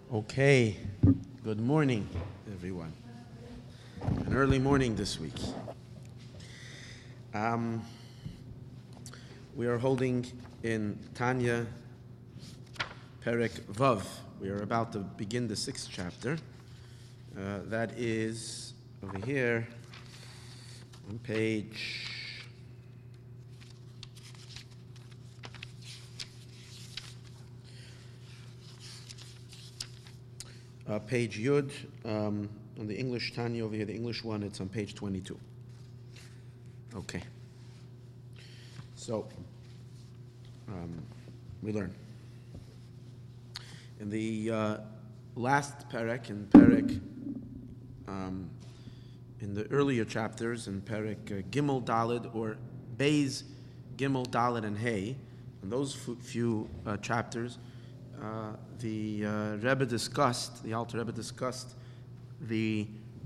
Okay, good morning, everyone. An early morning this week. We are holding in Tanya, Perek Vav. We are about to begin the 6th chapter. That is over here on page... page Yud, on the English Tanya over here, the English one, it's on page 22. Okay. So, we learn. In the last Perek, in the earlier chapters, in Perek Gimel Daled, or Beis Gimel Daled and Hey, in those few chapters, the Rebbe discussed, the Alter Rebbe discussed the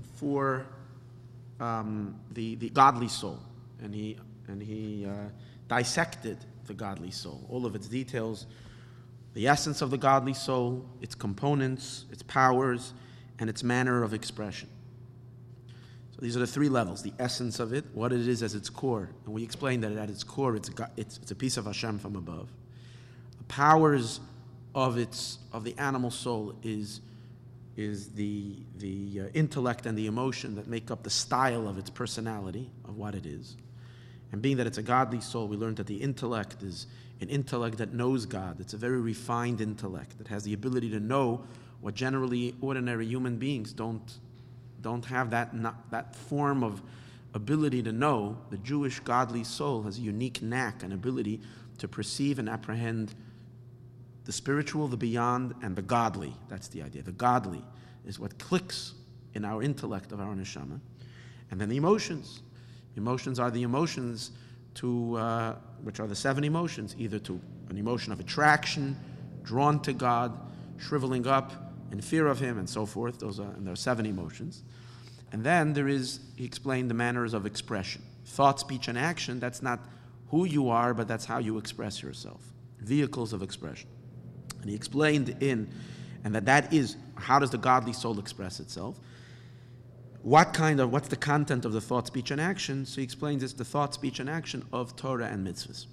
godly soul, and he dissected the godly soul, all of its details, the essence of the godly soul, its components, its powers, and its manner of expression. So these are the three levels: the essence of it, what it is as its core, and we explained that at its core, it's a piece of Hashem from above. The powers of the animal soul is the intellect and the emotion that make up the style of its personality, of what it is. And being that it's a godly soul, we learned that the intellect is an intellect that knows God. It's a very refined intellect that has the ability to know what generally ordinary human beings don't have that form of ability to know. The Jewish godly soul has a unique knack and ability to perceive and apprehend the spiritual, the beyond, and the godly. That's the idea. The godly is what clicks in our intellect of our neshama. And then the emotions. Emotions are the emotions which are the 7 emotions, either to an emotion of attraction, drawn to God, shriveling up in fear of Him, and so forth. And there are 7 emotions. And then he explained the manners of expression. Thought, speech, and action, that's not who you are, but that's how you express yourself. Vehicles of expression. And he explained and that is, how does the godly soul express itself? What's the content of the thought, speech, and action? So he explains it's the thought, speech, and action of Torah and mitzvahs.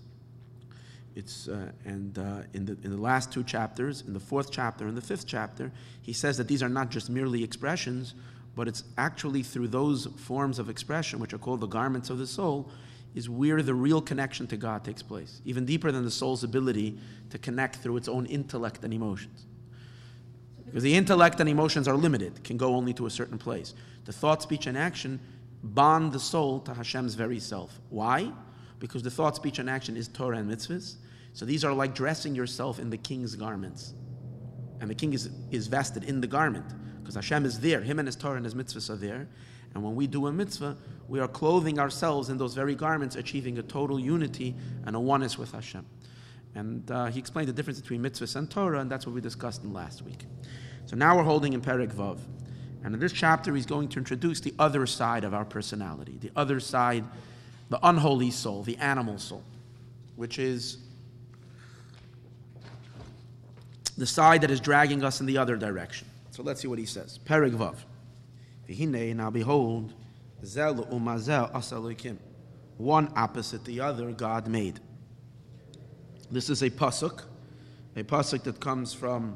In the last 2 chapters, in the 4th chapter and the 5th chapter, he says that these are not just merely expressions, but it's actually through those forms of expression, which are called the garments of the soul, is where the real connection to God takes place, even deeper than the soul's ability to connect through its own intellect and emotions. Because the intellect and emotions are limited, can go only to a certain place. The thought, speech, and action bond the soul to Hashem's very self. Why? Because the thought, speech, and action is Torah and mitzvahs. So these are like dressing yourself in the king's garments. And the king is vested in the garment, because Hashem is there. Him and his Torah and his mitzvahs are there. And when we do a mitzvah, we are clothing ourselves in those very garments, achieving a total unity and a oneness with Hashem. And he explained the difference between mitzvahs and Torah, and that's what we discussed in last week. So now we're holding in Perek Vav. And in this chapter, he's going to introduce the other side of our personality, the other side, the unholy soul, the animal soul, which is the side that is dragging us in the other direction. So let's see what he says. Perek Vav. Now behold, one opposite the other God made. This is a pasuk that comes from.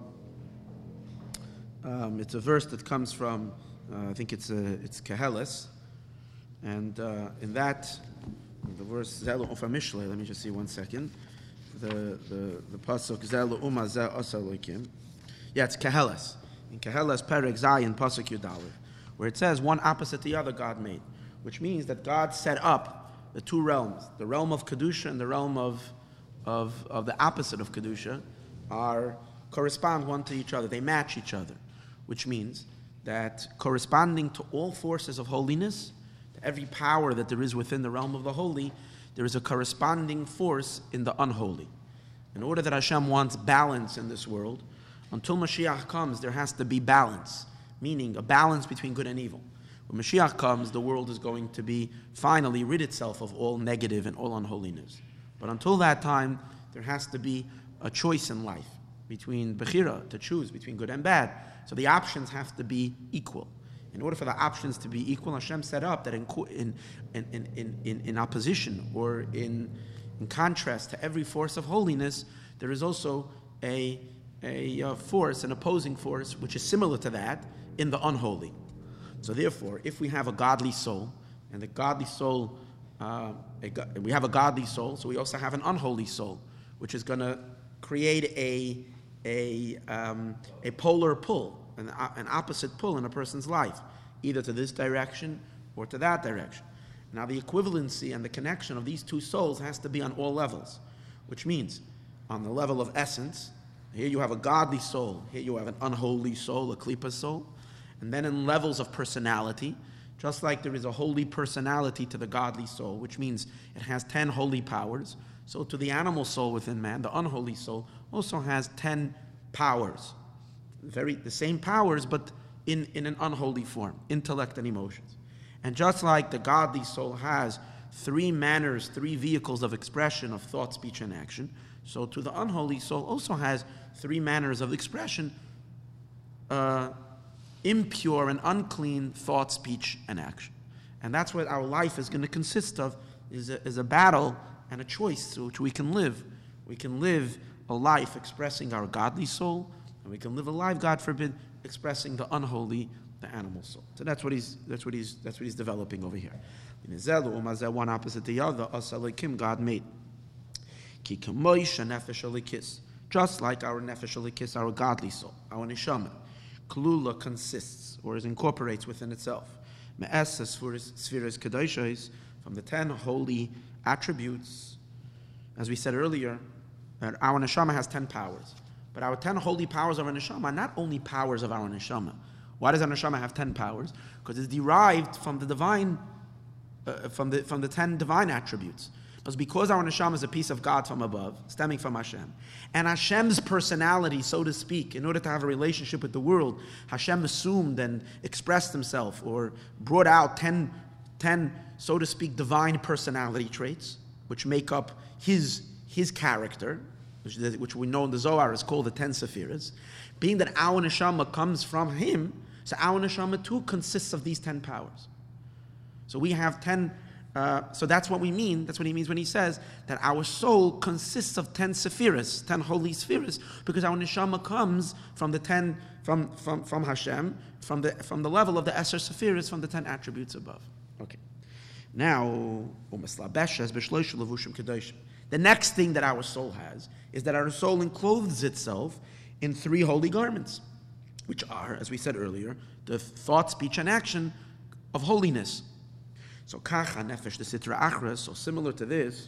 It's a verse that comes from. I think it's Keheles, and in that the verse Zelu Ufa Mishle. Let me just see 1 second. The pasuk Zelu Umazeh Asalokim. Yeah, it's Keheles. In Keheles Perek Zayin pasuk Yudalit, where it says one opposite the other God made, which means that God set up the 2 realms, the realm of Kedusha and the realm of the opposite of Kedusha, correspond one to each other. They match each other, which means that corresponding to all forces of holiness, to every power that there is within the realm of the holy, there is a corresponding force in the unholy. In order that Hashem wants balance in this world, until Mashiach comes, there has to be balance, meaning a balance between good and evil. When Mashiach comes, the world is going to be finally rid itself of all negative and all unholiness. But until that time, there has to be a choice in life. bechira, to choose between good and bad. So the options have to be equal. In order for the options to be equal, Hashem set up that in opposition or in contrast to every force of holiness, there is also a force, an opposing force, which is similar to that in the unholy. So therefore, if we have a godly soul, and the godly soul, we have a godly soul, so we also have an unholy soul, which is going to create a polar pull, an opposite pull in a person's life, either to this direction or to that direction. Now the equivalency and the connection of these two souls has to be on all levels, which means on the level of essence, here you have a godly soul, here you have an unholy soul, a klipa soul, and then in levels of personality, just like there is a holy personality to the godly soul, which means it has 10 holy powers, so to the animal soul within man, the unholy soul also has 10 powers. The same powers, but in an unholy form, intellect and emotions. And just like the godly soul has 3 manners, 3 vehicles of expression of thought, speech, and action, so to the unholy soul also has 3 manners of expression, impure and unclean thought, speech, and action. And that's what our life is going to consist of, is a battle and a choice through which we can live. We can live a life expressing our godly soul, and we can live a life, God forbid, expressing the unholy, the animal soul. So that's what he's developing over here. One opposite the other, God made. Just like our nefesh alikis, our godly soul, our neshama, klula consists or incorporates within itself. Me'esas spheres kedoshos, from the 10 holy attributes. As we said earlier, our neshama has 10 powers. But our 10 holy powers of our neshama are not only powers of our neshama. Why does our neshama have 10 powers? Because it's derived from the divine, from the 10 divine attributes. Because our neshama is a piece of God from above, stemming from Hashem, and Hashem's personality, so to speak, in order to have a relationship with the world, Hashem assumed and expressed himself or brought out 10, so to speak, divine personality traits, which make up his character, which we know in the Zohar is called the 10 Sephiras. Being that our neshama comes from him, so our neshama too consists of these 10 powers. So we have 10. So that's what we mean. That's what he means when he says that our soul consists of 10 Sephiras, 10 holy spheres, because our neshama comes from the 10 from Hashem, from the level of the Eser Sephiras, from the 10 attributes above. Okay. Now, the next thing that our soul has is that our soul enclothes itself in 3 holy garments, which are, as we said earlier, the thought, speech, and action of holiness. So kacha nefesh the sitra achra, so similar to this,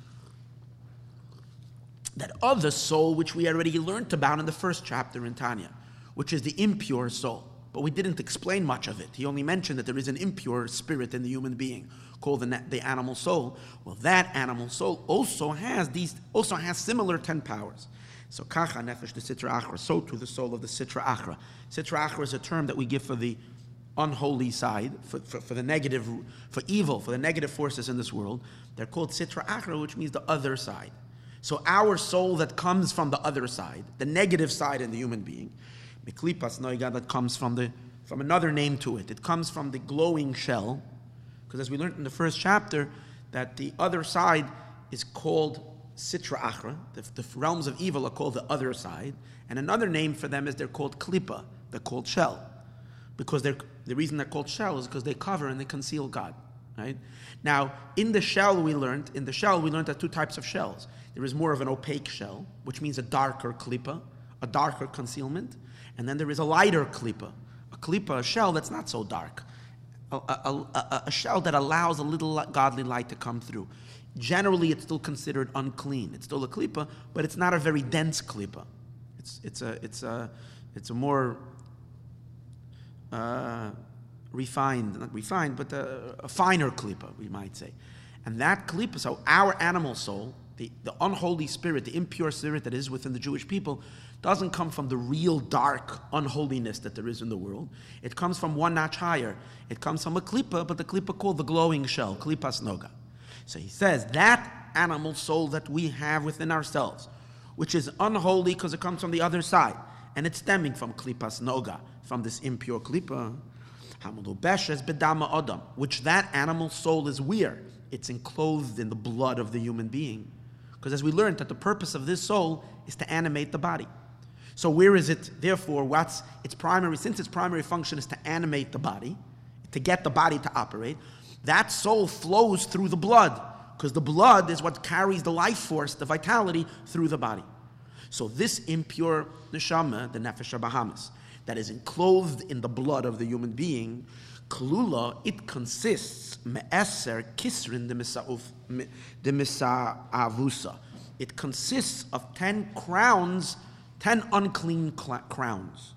that other soul which we already learned about in the first chapter in Tanya, which is the impure soul. But we didn't explain much of it. He only mentioned that there is an impure spirit in the human being called the animal soul. Well, that animal soul also has similar 10 powers. So kacha nefesh the sitra achra, so to the soul of the sitra achra. Sitra achra is a term that we give for the unholy side, for the negative, for evil, for the negative forces in this world. They're called sitra achra, which means the other side. So our soul that comes from the other side, the negative side in the human being, miklipas noiga, that comes from another name to it. It comes from the glowing shell, because as we learned in the first chapter, that the other side is called sitra achra. The realms of evil are called the other side, and another name for them is they're called klipa. They're called shell. Because the reason they're called shell is because they cover and they conceal God. Right? Now, in the shell we learned that 2 types of shells. There is more of an opaque shell, which means a darker klipa, a darker concealment, and then there is a lighter klipa, a shell that's not so dark, a shell that allows a little godly light to come through. Generally, it's still considered unclean. It's still a klipa, but it's not a very dense klipa. It's a more not refined, but a finer klipa, we might say. And that klipa, so our animal soul, the unholy spirit, the impure spirit that is within the Jewish people, doesn't come from the real dark unholiness that there is in the world. It comes from one notch higher. It comes from a klipa, but the klipa called the glowing shell, klipas noga. So he says that animal soul that we have within ourselves, which is unholy because it comes from the other side, and it's stemming from klipas noga, from this impure klipa, hamalubeshes bedama adam, which that animal soul is where it's enclosed in the blood of the human being. Because as we learned, that the purpose of this soul is to animate the body. So where is it, therefore, what's its primary, since its primary function is to animate the body, to get the body to operate, that soul flows through the blood, because the blood is what carries the life force, the vitality, through the body. So this impure neshama, the nefesh habahamis, that is enclosed in the blood of the human being, klula, it consists me'eser kisrin de misa'avusa. It consists of 10 crowns, 10 unclean crowns.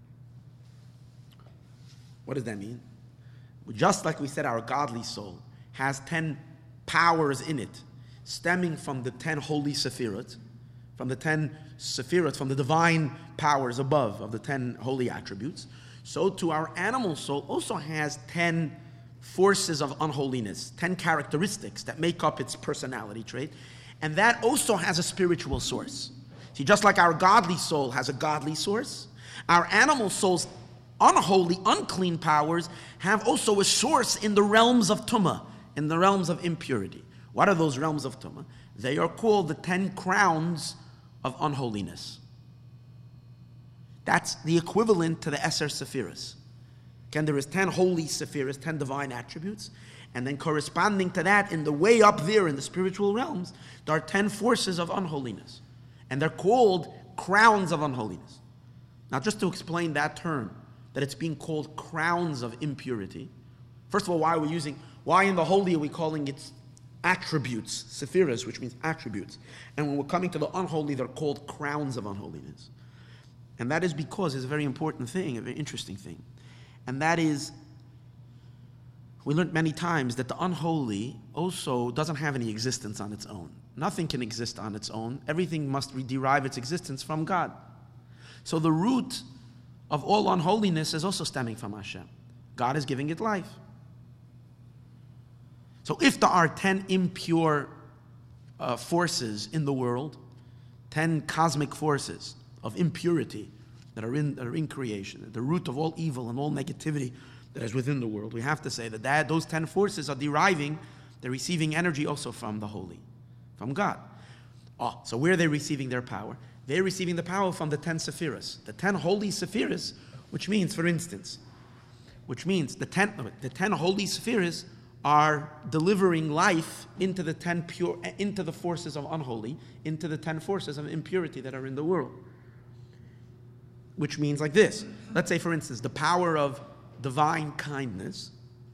What does that mean? Just like we said, our godly soul has 10 powers in it, stemming from the 10 holy sephirot, from the 10 sephirot, from the divine powers above of the 10 holy attributes. So too our animal soul also has 10 forces of unholiness, 10 characteristics that make up its personality trait, and that also has a spiritual source. See, just like our godly soul has a godly source, our animal soul's unholy, unclean powers have also a source in the realms of tumah, in the realms of impurity. What are those realms of tumah? They are called the 10 crowns of unholiness. That's the equivalent to the Eser Sephiros. Again, there is 10 holy Sephiros, 10 divine attributes, and then corresponding to that, in the way up there in the spiritual realms, there are 10 forces of unholiness. And they're called crowns of unholiness. Now, just to explain that term, that it's being called crowns of impurity. First of all, why in the holy are we calling it attributes, sephiras, which means attributes. And when we're coming to the unholy, they're called crowns of unholiness. And that is because it's a very important thing, a very interesting thing. And that is, we learned many times that the unholy also doesn't have any existence on its own. Nothing can exist on its own. Everything must derive its existence from God. So the root of all unholiness is also stemming from Hashem. God is giving it life. So if there are 10 impure forces in the world, 10 cosmic forces of impurity that are in creation, the root of all evil and all negativity that is within the world, we have to say that those 10 forces are they're receiving energy also from the holy, from God. So where are they receiving their power? They're receiving the power from the 10 sephiras, the 10 holy sephiras, which means, for instance, the 10 holy sephiras are delivering life into the 10 pure, into the forces of unholy, into the 10 forces of impurity that are in the world. Which means like this. Let's say, for instance, the power of divine kindness,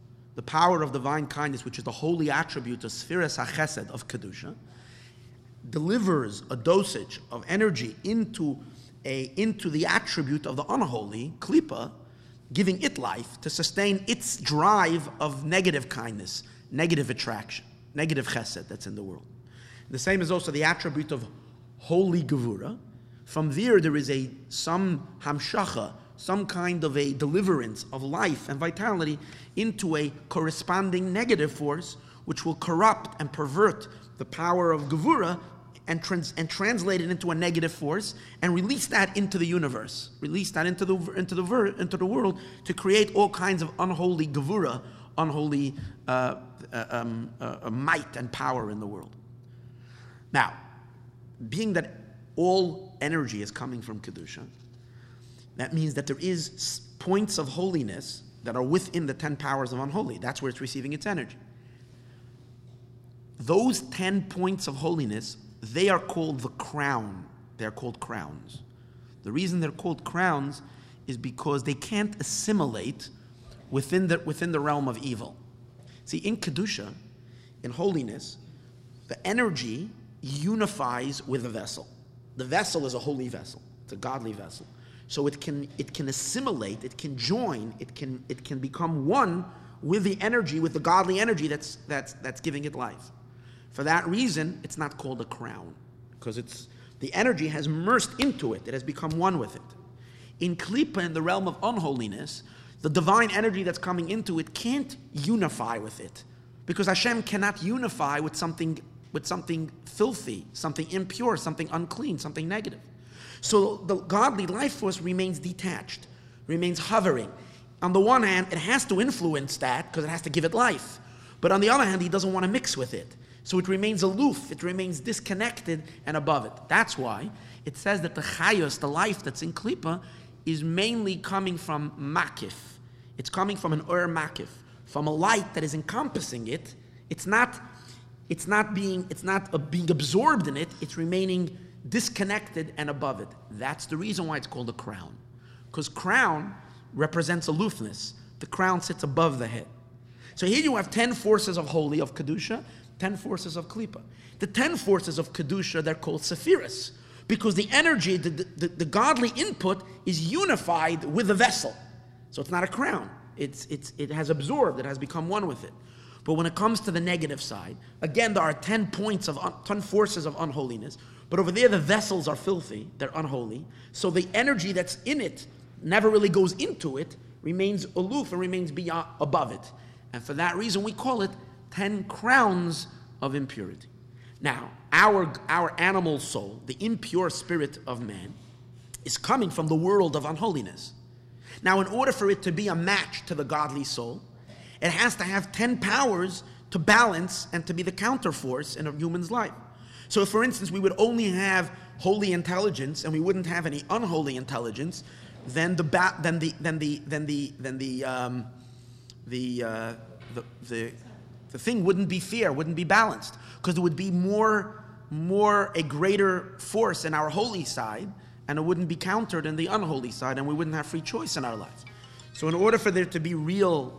which is the holy attribute of Sfiras HaChesed of Kedusha, delivers a dosage of energy into the attribute of the unholy, Klippa, giving it life to sustain its drive of negative kindness, negative attraction, negative chesed that's in the world. The same is also the attribute of holy gevura. From there is some hamshacha, some kind of a deliverance of life and vitality into a corresponding negative force, which will corrupt and pervert the power of gevura and translate it into a negative force and release that into the universe, release that into the world to create all kinds of unholy gevura, unholy might and power in the world. Now, being that all energy is coming from Kedusha, that means that there is points of holiness that are within the 10 powers of unholy. That's where it's receiving its energy. Those 10 points of holiness, they are called the crown. They're called crowns. The reason they're called crowns is because they can't assimilate within the realm of evil. See, in Kedusha, in holiness, the energy unifies with the vessel. The vessel is a holy vessel. It's a godly vessel. So it can assimilate, it can join, it can become one with the energy, with the godly energy that's giving it life. For that reason, it's not called a crown, because the energy has immersed into it. It has become one with it. In Klippa, in the realm of unholiness, the divine energy that's coming into it can't unify with it, because Hashem cannot unify with something with something filthy, something impure, something unclean, something negative. So the godly life force remains detached, remains hovering. On the one hand, it has to influence that because it has to give it life. But on the other hand, he doesn't want to mix with it. So it remains aloof, it remains disconnected and above it. That's why it says that the chayos, the life that's in Klippa, is mainly coming from makif. It's coming from an ur makif, from a light that is encompassing it. It's not being absorbed in it, it's remaining disconnected and above it. That's the reason why it's called a crown. Because crown represents aloofness. The crown sits above the head. So here you have 10 forces of holy, of Kedusha, 10 forces of Klippa. The 10 forces of Kedusha, they're called Sephiris, because the energy, the godly input is unified with the vessel. So it's not a crown. It has absorbed, it has become one with it. But when it comes to the negative side, again, there are 10 forces of unholiness. But over there, the vessels are filthy, they're unholy. So the energy that's in it never really goes into it, remains aloof and remains above it. And for that reason, we call it 10 crowns of impurity. Now, our animal soul, the impure spirit of man, is coming from the world of unholiness. Now, in order for it to be a match to the godly soul, it has to have 10 powers to balance and to be the counterforce in a human's life. So if, for instance, we would only have holy intelligence and we wouldn't have any unholy intelligence, then the thing wouldn't be fair, wouldn't be balanced, because there would be a greater force in our holy side, and it wouldn't be countered in the unholy side, and we wouldn't have free choice in our lives. So in order for there to be a real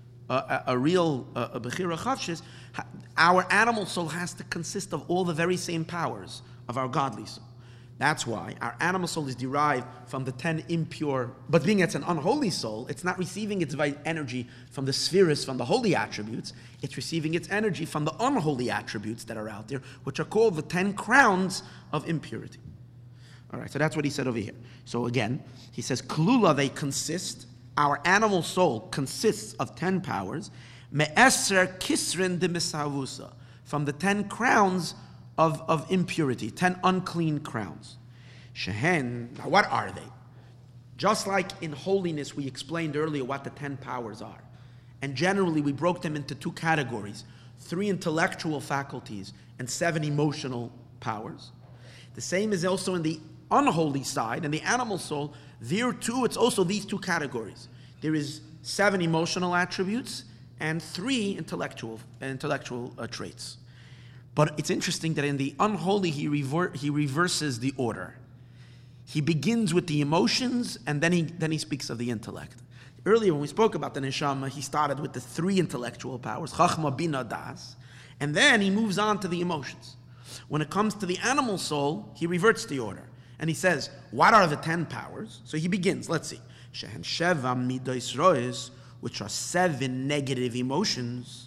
Bechira Chavshis, our animal soul has to consist of all the very same powers of our godly soul. That's why our animal soul is derived from the 10 impure, but being it's an unholy soul, it's not receiving its energy from the spheres, from the holy attributes, it's receiving its energy from the unholy attributes that are out there, which are called the 10 crowns of impurity. All right, so that's what he said over here. So again, he says, Klula, they consist, our animal soul consists of 10 powers, me'eser kisrin de misavusa, from the 10 crowns of impurity, 10 unclean crowns. Shehen, now what are they? Just like in holiness, we explained earlier what the 10 powers are. And generally, we broke them into 2 categories, 3 intellectual faculties and 7 emotional powers. The same is also in the unholy side, in the animal soul. There too, it's also these 2 categories. There is 7 emotional attributes and 3 intellectual traits. But it's interesting that in the unholy, he reverses the order. He begins with the emotions, and then he speaks of the intellect. Earlier, when we spoke about the neshama, he started with the 3 intellectual powers, chachma, bina, das, and then he moves on to the emotions. When it comes to the animal soul, he reverts the order, and he says, what are the 10 powers? So he begins, let's see. Shehen sheva midos rois, which are 7 negative emotions,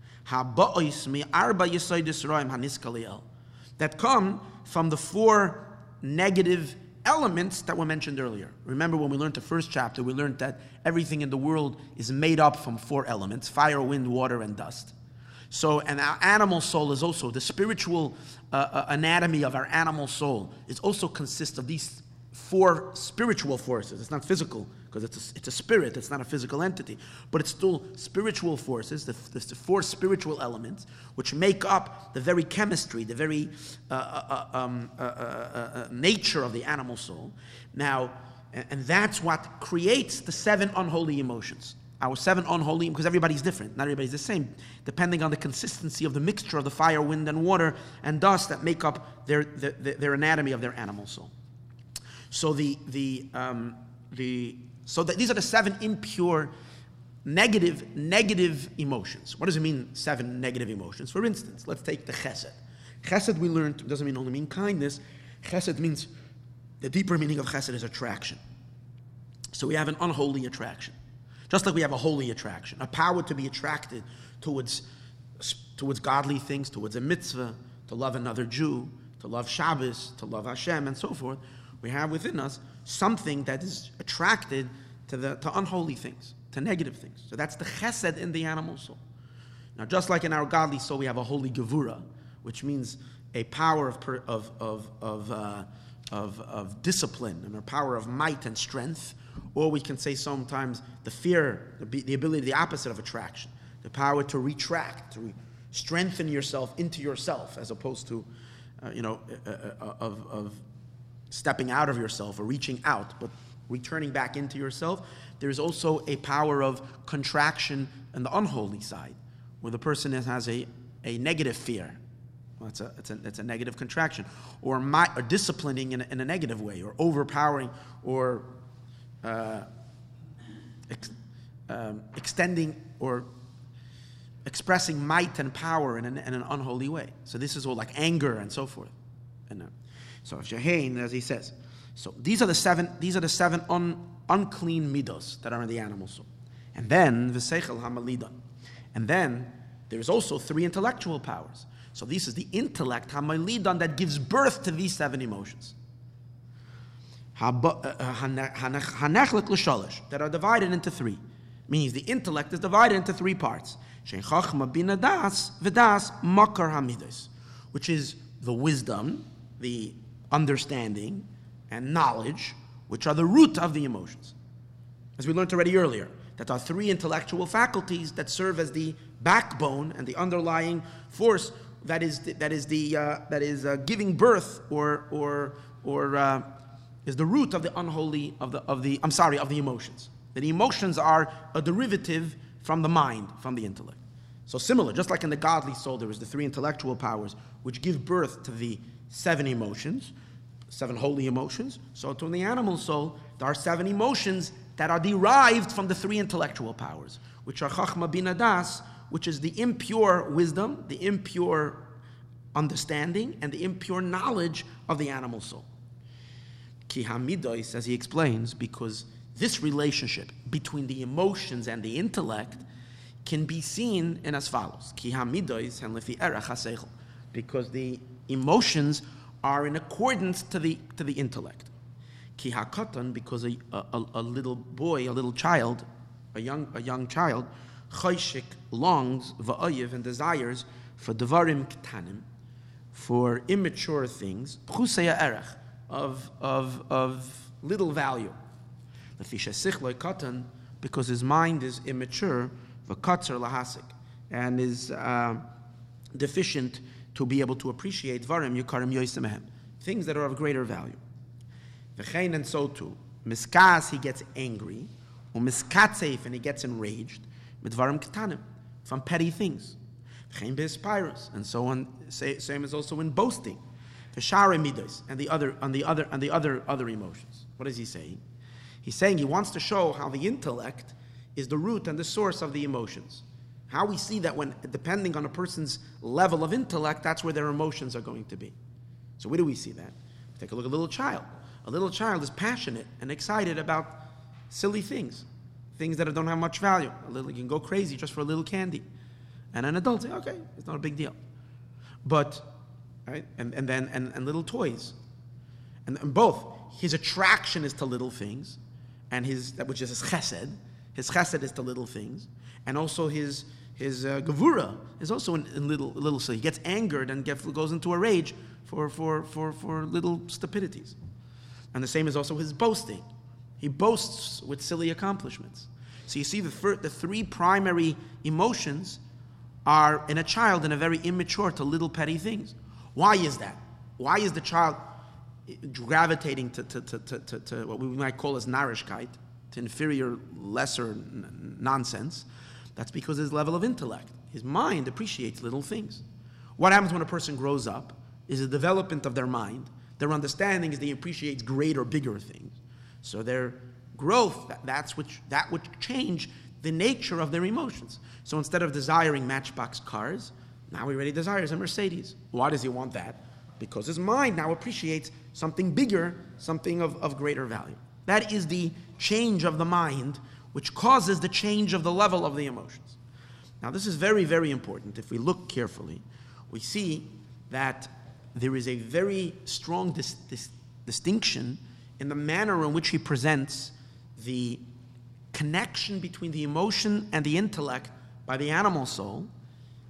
that come from the 4 negative elements that were mentioned earlier. Remember when we learned the first chapter, we learned that everything in the world is made up from 4 elements: fire, wind, water, and dust. So, and our animal soul is also, the spiritual anatomy of our animal soul is also consists of these 4 spiritual forces. It's not physical, because it's a spirit, it's not a physical entity, but it's still spiritual forces, the 4 spiritual elements, which make up the very chemistry, the very nature of the animal soul. Now, and that's what creates the 7 unholy emotions. Our 7 unholy, because everybody's different, not everybody's the same, depending on the consistency of the mixture of the fire, wind, and water, and dust that make up their anatomy of their animal soul. So these are the 7 impure, negative emotions. What does it mean, 7 negative emotions? For instance, let's take the chesed. Chesed, we learned, doesn't only mean kindness. Chesed means, the deeper meaning of chesed is attraction. So we have an unholy attraction. Just like we have a holy attraction, a power to be attracted towards godly things, towards a mitzvah, to love another Jew, to love Shabbos, to love Hashem, and so forth. We have within us something that is attracted to unholy things, to negative things. So that's the chesed in the animal soul. Now, just like in our godly soul, we have a holy gevura, which means a power of discipline and a power of might and strength, or we can say sometimes the fear, the ability, the opposite of attraction, the power to retract, to strengthen yourself into yourself, as opposed to, of stepping out of yourself or reaching out, but returning back into yourself. There's also a power of contraction on the unholy side, where the person has a negative fear. Well, it's a negative contraction, or disciplining in a negative way, or overpowering, or extending or expressing might and power in an unholy way. So this is all like anger and so forth. And so Shehain, as he says, so these are the seven unclean midos that are in the animal soul. And then v'seichel hamalidan. And then there's also 3 intellectual powers. So this is the intellect hamalidan that gives birth to these 7 emotions. Hanechlik l'shalish, that are divided into 3. Means the intellect is divided into 3 parts. Shein chachma bina das v'das makar hamidos, which is the wisdom, the understanding, and knowledge, which are the root of the emotions. As we learned already earlier, that are 3 intellectual faculties that serve as the backbone and the underlying force that is giving birth or is the root of the unholy of the emotions. That the emotions are a derivative from the mind, from the intellect. So similar, just like in the godly soul, there is the 3 intellectual powers which give birth to the 7 emotions, 7 holy emotions. So to the animal soul, there are 7 emotions that are derived from the 3 intellectual powers, which are Chachma Bina Das, which is the impure wisdom, the impure understanding, and the impure knowledge of the animal soul. Ki hamidos, as he explains, because this relationship between the emotions and the intellect can be seen in as follows. Ki hamidos hen lefi erech haseichel, because the emotions are in accordance to the intellect. Ki hakatan, because a little boy, a little child, a young child, choshik longs va'oyev and desires for devarim ketanim, for immature things, pchuseya erech, of little value. Lefisha sichloi katan, because his mind is immature, v'katzer lahasik, and is deficient to be able to appreciate dvarim yukarim yoisemehem, things that are of greater value. V'chein, and so too, miskas, he gets angry, or miskatzef, and he gets enraged, midvarim ketanim, from petty things. V'chein be'espirus, and so on. Same as also in boasting. V'share midos, and the other emotions. What is he saying? He's saying he wants to show how the intellect is the root and the source of the emotions. How we see that when, depending on a person's level of intellect, that's where their emotions are going to be. So where do we see that? Take a look at a little child. A little child is passionate and excited about silly things that don't have much value. You can go crazy just for a little candy. And an adult say, okay, it's not a big deal. But, right, and little toys. And both, his attraction is to little things, and which is his chesed. His chesed is to little things, and also his gevura is also in little. So he gets angered and goes into a rage for little stupidities. And the same is also his boasting. He boasts with silly accomplishments. So you see the 3 primary emotions are in a child and are very immature to little petty things. Why is that? Why is the child gravitating to what we might call as narishkeit, to inferior, lesser nonsense? That's because his level of intellect, his mind appreciates little things. What happens when a person grows up is the development of their mind. Their understanding is they appreciate greater, bigger things. So their growth, that would change the nature of their emotions. So instead of desiring Matchbox cars, now he already desires a Mercedes. Why does he want that? Because his mind now appreciates something bigger, something of greater value. That is the change of the mind, which causes the change of the level of the emotions. Now this is very, very important. If we look carefully, we see that there is a very strong distinction in the manner in which he presents the connection between the emotion and the intellect by the animal soul,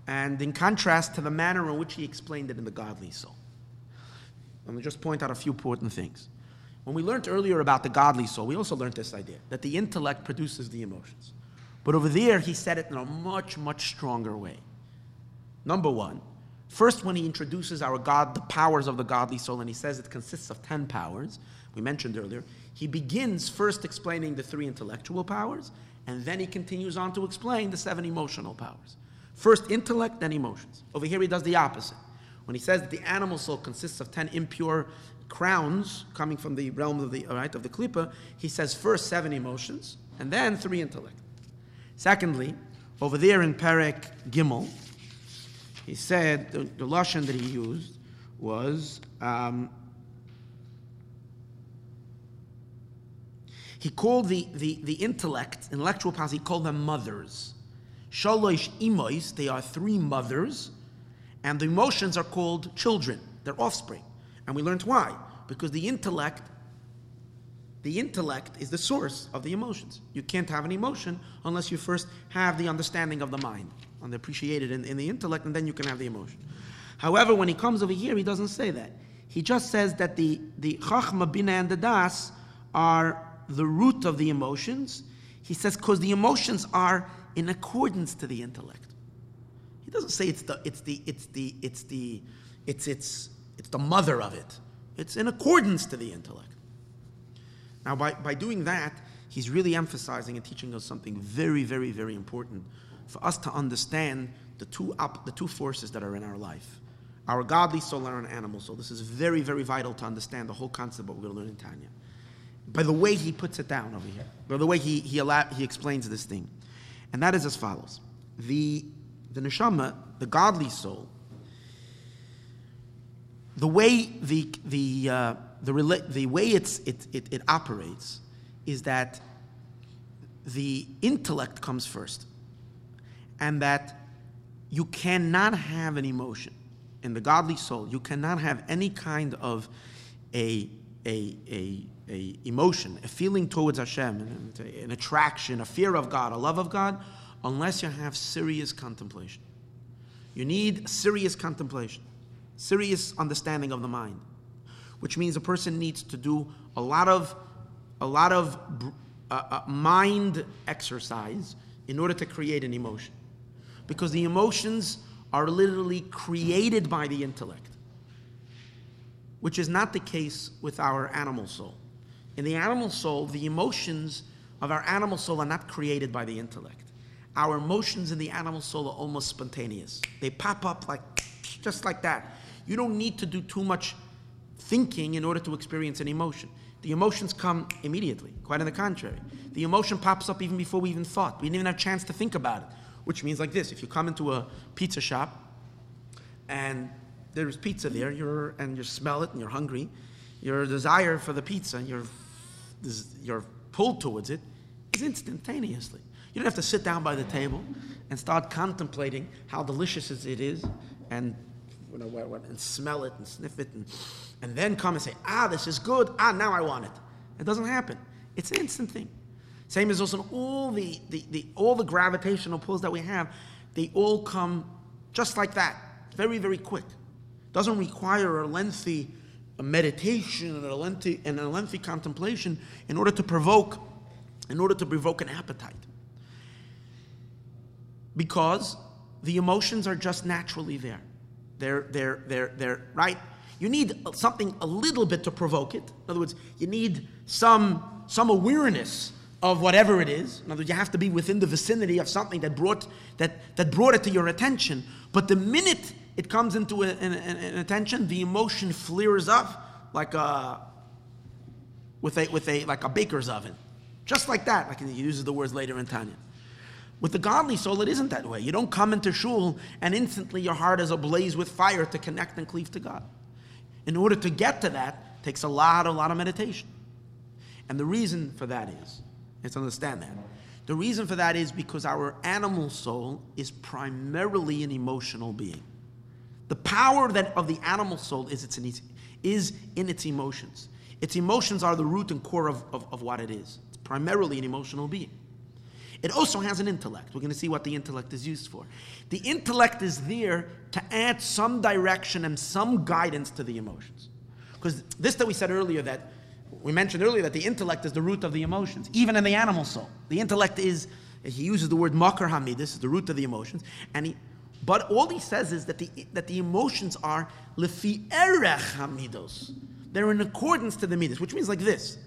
and in contrast to the manner in which he explained it in the godly soul. Let me just point out a few important things. When we learned earlier about the godly soul, we also learned this idea, that the intellect produces the emotions. But over there, he said it in a much, much stronger way. Number one, first when he introduces the powers of the godly soul, and he says it consists of 10 powers, we mentioned earlier, he begins first explaining the 3 intellectual powers, and then he continues on to explain the 7 emotional powers. First intellect, then emotions. Over here he does the opposite. When he says that the animal soul consists of 10 impure crowns coming from the realm of the Klippa, he says first 7 emotions, and then 3 intellect. Secondly, over there in Perek Gimel, he said, the lashon that he used was, he called the intellect, intellectual powers, he called them mothers. Shalosh imois, they are 3 mothers, and the emotions are called children, they're offspring. And we learned why. Because the intellect is the source of the emotions. You can't have an emotion unless you first have the understanding of the mind, and appreciate it in the intellect, and then you can have the emotion. However, when he comes over here, he doesn't say that. He just says that the Chachma, Bina, and the Das are the root of the emotions. He says because the emotions are in accordance to the intellect. He doesn't say it's the mother of it. It's in accordance to the intellect. Now, by doing that, he's really emphasizing and teaching us something very, very, very important for us to understand the two forces that are in our life. Our godly soul and our animal soul. This is very, very vital to understand the whole concept of what we're going to learn in Tanya. By the way he puts it down over here, by the way he explains this thing. And that is as follows. The neshama, the godly soul, the way it operates is that the intellect comes first, and that you cannot have an emotion in the godly soul. You cannot have any kind of a emotion, a feeling towards Hashem, an attraction, a fear of God, a love of God, unless you have serious contemplation. You need serious contemplation, serious understanding of the mind, which means a person needs to do a lot of mind exercise in order to create an emotion, because the emotions are literally created by the intellect, which is not the case with our animal soul. In the animal soul, the emotions of our animal soul are not created by the intellect. Our emotions in the animal soul are almost spontaneous. They pop up just like that. You don't need to do too much thinking in order to experience an emotion. The emotions come immediately, quite on the contrary. The emotion pops up even before we even thought. We didn't even have a chance to think about it, which means like this. If you come into a pizza shop and there's pizza there, and you smell it and you're hungry, your desire for the pizza, your pull towards it is instantaneously. You don't have to sit down by the table and start contemplating how delicious it is and smell it and sniff it and then come and say, this is good, now I want it. It doesn't happen. It's an instant thing. Same as also all the gravitational pulls that we have, they all come just like that, very, very quick. Doesn't require a lengthy meditation and a lengthy contemplation in order to provoke an appetite. Because the emotions are just naturally there. They're right. You need something a little bit to provoke it. In other words, you need some awareness of whatever it is. In other words, you have to be within the vicinity of something that brought it to your attention. But the minute it comes into an attention, the emotion flares up like a baker's oven, just like that. Like he uses the words later in Tanya. With the godly soul, it isn't that way. You don't come into shul and instantly your heart is ablaze with fire to connect and cleave to God. In order to get to that, takes a lot of meditation. And the reason for that is, let's understand that. The reason for that is because our animal soul is primarily an emotional being. The power of the animal soul is in its emotions. Its emotions are the root and core of what it is. It's primarily an emotional being. It also has an intellect. We're going to see what the intellect is used for. The intellect is there to add some direction and some guidance to the emotions. Because this that we said earlier, that we mentioned earlier, that the intellect is the root of the emotions, even in the animal soul. The intellect is, he uses the word makar hamidus, is the root of the emotions, but all he says is that the emotions are lefi erech hamidos. They're in accordance to the midas, which means like this.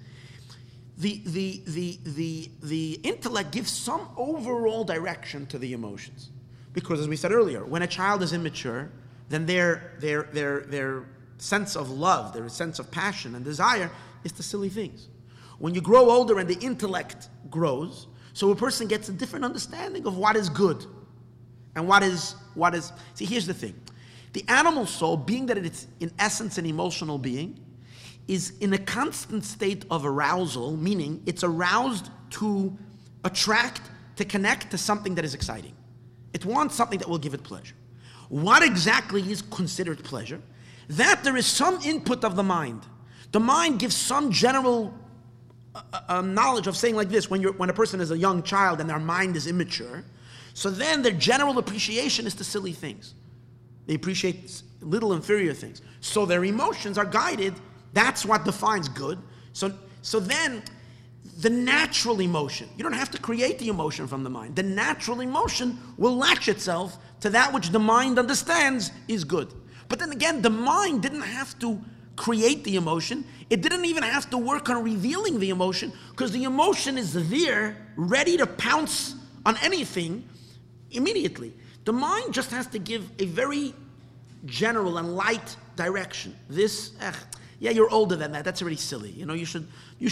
The intellect gives some overall direction to the emotions, because as we said earlier, when a child is immature, then their sense of love, their sense of passion and desire is to silly things. When you grow older and the intellect grows, so a person gets a different understanding of what is good and what is. See, here's the thing: the animal soul, being that it's in essence an emotional being, is in a constant state of arousal, meaning it's aroused to attract, to connect to something that is exciting. It wants something that will give it pleasure. What exactly is considered pleasure? That there is some input of the mind. The mind gives some general knowledge of saying like this, when a person is a young child and their mind is immature, so then their general appreciation is to silly things. They appreciate little inferior things. So their emotions are guided. That's what defines good. So then the natural emotion, you don't have to create the emotion from the mind. The natural emotion will latch itself to that which the mind understands is good. But then again, the mind didn't have to create the emotion. It didn't even have to work on revealing the emotion, because the emotion is there, ready to pounce on anything immediately. The mind just has to give a very general and light direction. This, yeah, you're older than that. That's already silly. You should,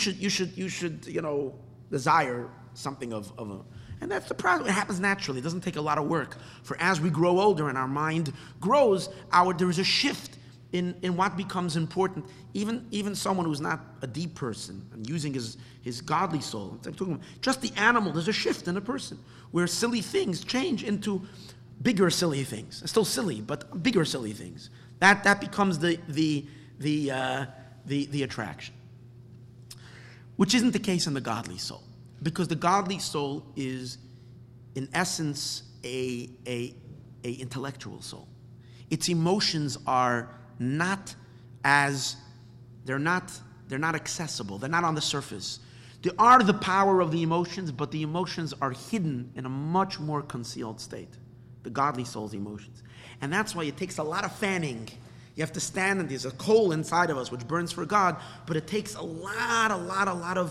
desire something of a. And that's the problem. It happens naturally. It doesn't take a lot of work. For as we grow older and our mind grows, there is a shift in what becomes important. Even someone who's not a deep person and using his godly soul. I'm talking about just the animal. There's a shift in a person where silly things change into bigger silly things. It's still silly, but bigger silly things. That becomes the attraction, which isn't the case in the godly soul, because the godly soul is, in essence, a intellectual soul. Its emotions are not they're not accessible. They're not on the surface. They are the power of the emotions, but the emotions are hidden in a much more concealed state. The godly soul's emotions, and that's why it takes a lot of fanning. You have to stand, and there's a coal inside of us which burns for God, but it takes a lot of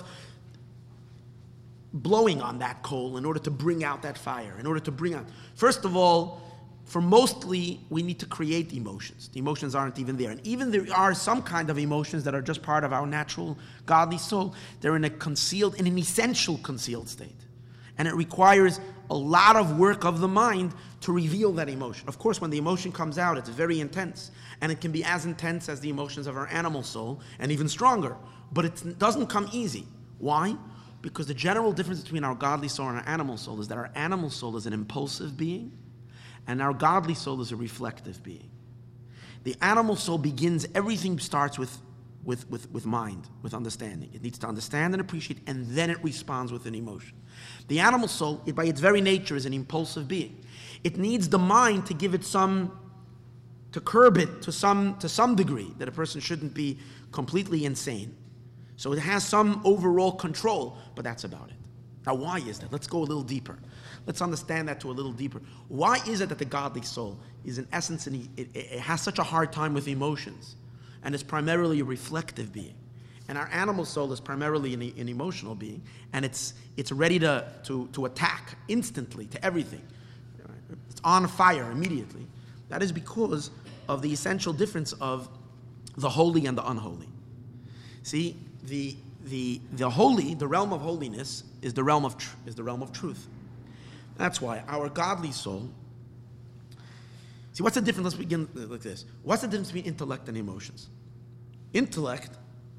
blowing on that coal in order to bring out that fire, First of all, for mostly, we need to create emotions. The emotions aren't even there. And even there are some kind of emotions that are just part of our natural godly soul. They're in an essential concealed state. And it requires a lot of work of the mind to reveal that emotion. Of course, when the emotion comes out, it's very intense. And it can be as intense as the emotions of our animal soul, and even stronger. But it doesn't come easy. Why? Because the general difference between our godly soul and our animal soul is that our animal soul is an impulsive being, and our godly soul is a reflective being. The animal soul everything starts with mind, with understanding. It needs to understand and appreciate, and then it responds with an emotion. The animal soul, by its very nature, is an impulsive being. It needs the mind to give it to curb it to some degree, that a person shouldn't be completely insane. So it has some overall control, but that's about it. Now, why is that? Let's go a little deeper. Let's understand that to a little deeper. Why is it that the godly soul is, in essence, it has such a hard time with emotions, and it's primarily a reflective being? And our animal soul is primarily an emotional being, and it's ready to attack instantly to everything. It's on fire immediately. That is because of the essential difference of the holy and the unholy. See, the holy, the realm of holiness, is the realm of truth. That's why our godly soul. See, what's the difference? Let's begin like this. What's the difference between intellect and emotions? Intellect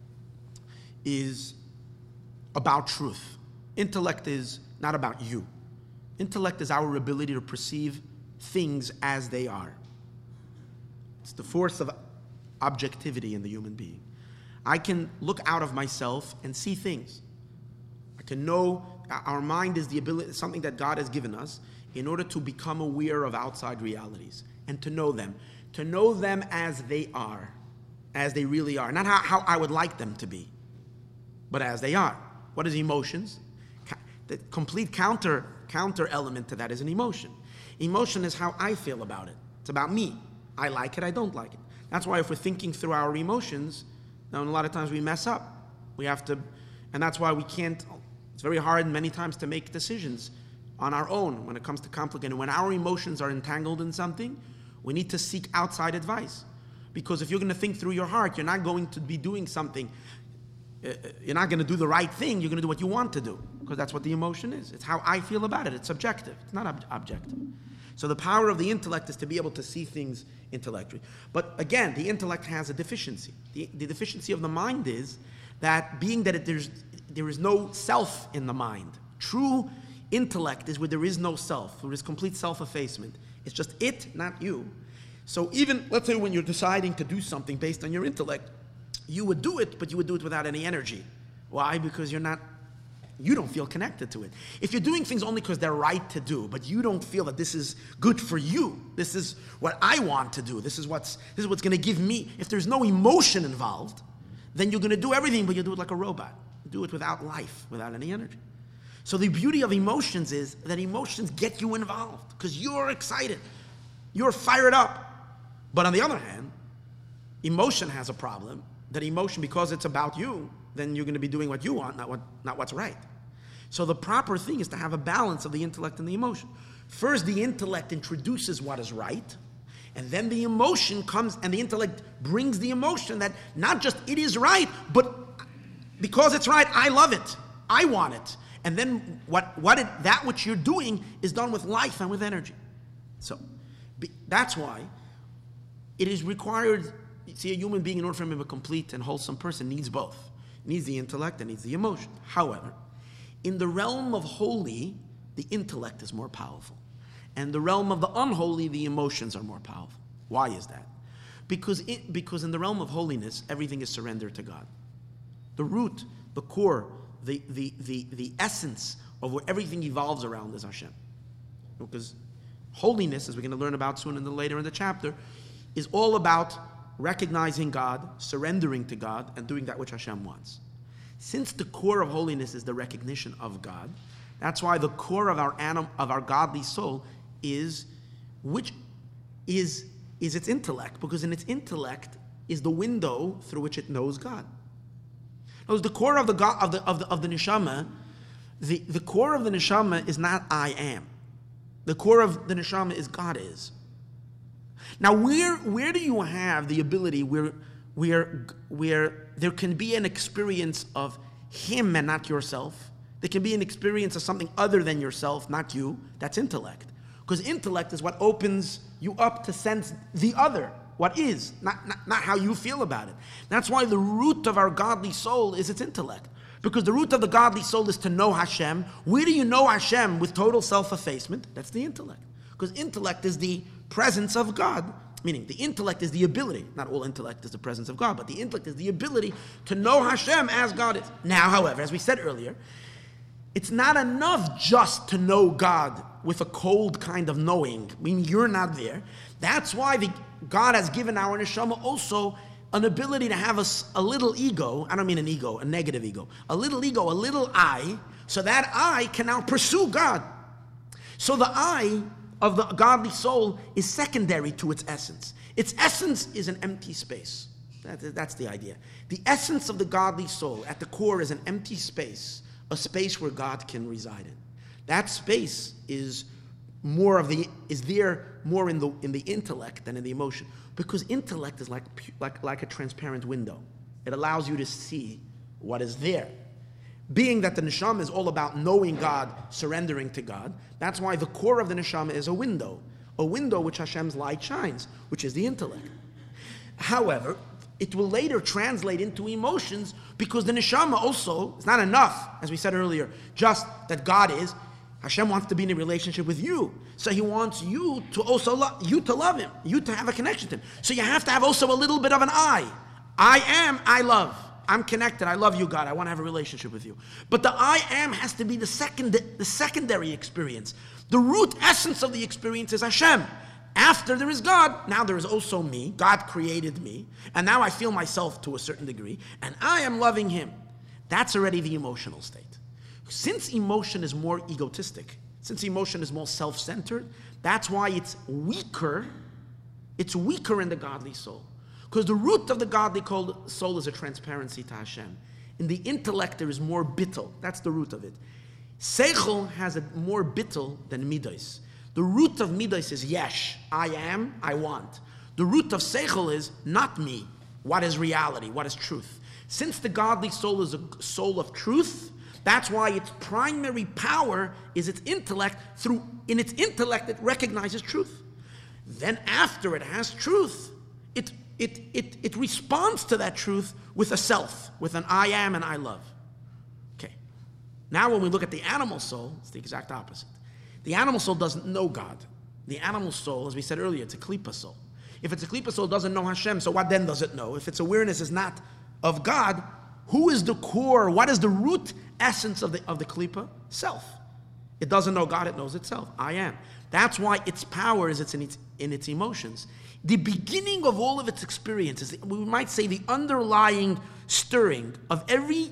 is about truth. Intellect is not about you. Intellect is our ability to perceive things as they are. It's the force of objectivity in the human being. I can look out of myself and see things. I can know our mind is the ability, something that God has given us in order to become aware of outside realities and to know them as they are, as they really are, not how I would like them to be, but as they are. What is emotions? The complete counter element to that is an emotion. Emotion is how I feel about it. It's about me. I like it, I don't like it. That's why if we're thinking through our emotions, now a lot of times we mess up. We have to, and that's why we can't, it's very hard many times to make decisions on our own when it comes to conflict. And when our emotions are entangled in something, we need to seek outside advice. Because if you're going to think through your heart, you're not going to be doing something, you're not going to do the right thing, you're going to do what you want to do. Because that's what the emotion is. It's how I feel about it. It's subjective. It's not objective. So the power of the intellect is to be able to see things intellectually. But again, the intellect has a deficiency. The deficiency of the mind is that being that there is no self in the mind. True intellect is where there is no self, where there is complete self-effacement. It's just it, not you. So even, let's say when you're deciding to do something based on your intellect, you would do it, but you would do it without any energy. Why? Because you don't feel connected to it. If you're doing things only because they're right to do, but you don't feel that this is good for you, this is what I want to do, this is what's going to give me, if there's no emotion involved, then you're going to do everything, but you do it like a robot. You do it without life, without any energy. So the beauty of emotions is that emotions get you involved because you're excited. You're fired up. But on the other hand, emotion has a problem. That emotion, because it's about you, then you're going to be doing what you want, not what's right. So the proper thing is to have a balance of the intellect and the emotion. First, the intellect introduces what is right, and then the emotion comes, and the intellect brings the emotion that not just it is right, but because it's right, I love it, I want it. And then that which you're doing is done with life and with energy. So that's why it is required. See, a human being, in order for him to be a complete and wholesome person, needs both. Needs the intellect and needs the emotion. However, in the realm of holy, the intellect is more powerful. And the realm of the unholy, the emotions are more powerful. Why is that? Because in the realm of holiness, everything is surrendered to God. The root, the core, the essence of where everything evolves around is Hashem. Because holiness, as we're going to learn about soon later in the chapter, is all about recognizing God, surrendering to God, and doing that which Hashem wants. Since the core of holiness is the recognition of God, that's why the core of our godly soul is its intellect, because in its intellect is the window through which it knows God. Notice the core of the neshama, the core of the neshama is not I am. The core of the neshama is God is. Now, where do you have the ability where there can be an experience of Him and not yourself? There can be an experience of something other than yourself, not you. That's intellect. Because intellect is what opens you up to sense the other, what is, not how you feel about it. That's why the root of our godly soul is its intellect. Because the root of the godly soul is to know Hashem. Where do you know Hashem with total self-effacement? That's the intellect. Because intellect is the presence of God, meaning the intellect is the ability, not all intellect is the presence of God, but the intellect is the ability to know Hashem as God is. Now, however, as we said earlier, it's not enough just to know God with a cold kind of knowing, meaning you're not there. That's why God has given our neshama also an ability to have a little ego. I don't mean an ego, a negative ego. A little ego, a little I, so that I can now pursue God. So the I of the godly soul is secondary to its essence. Its essence is an empty space. That's the idea. The essence of the godly soul at the core is an empty space, a space where God can reside in. That space is more in the intellect than in the emotion, because intellect is like a transparent window. It allows you to see what is there. Being that the neshama is all about knowing God, surrendering to God, that's why the core of the neshama is a window which Hashem's light shines, which is the intellect. However, it will later translate into emotions, because the neshama also, it's not enough, as we said earlier, just that God is. Hashem wants to be in a relationship with you. So He wants you to also love Him, you to have a connection to Him. So you have to have also a little bit of an I. I am, I love. I'm connected. I love you, God. I want to have a relationship with you. But the I am has to be the secondary experience. The root essence of the experience is Hashem. After there is God, now there is also me. God created me. And now I feel myself to a certain degree. And I am loving Him. That's already the emotional state. Since emotion is more egotistic, since emotion is more self-centered, that's why it's weaker. It's weaker in the godly soul. Because the root of the godly soul is a transparency to Hashem. In the intellect, there is more bittul. That's the root of it. Seichel has a more bittul than midos. The root of midos is yesh, I am, I want. The root of seichel is not me. What is reality? What is truth? Since the godly soul is a soul of truth, that's why its primary power is its intellect. In its intellect, it recognizes truth. Then after it has truth, it responds to that truth with a self, with an I am and I love. Okay. Now when we look at the animal soul, it's the exact opposite. The animal soul doesn't know God. The animal soul, as we said earlier, it's a klipa soul. If it's a klipa soul, it doesn't know Hashem, so what then does it know? If its awareness is not of God, who is the core, what is the root essence of the klipa? Self. It doesn't know God, it knows itself. I am. That's why its power is in its emotions. The beginning of all of its experiences, we might say the underlying stirring of every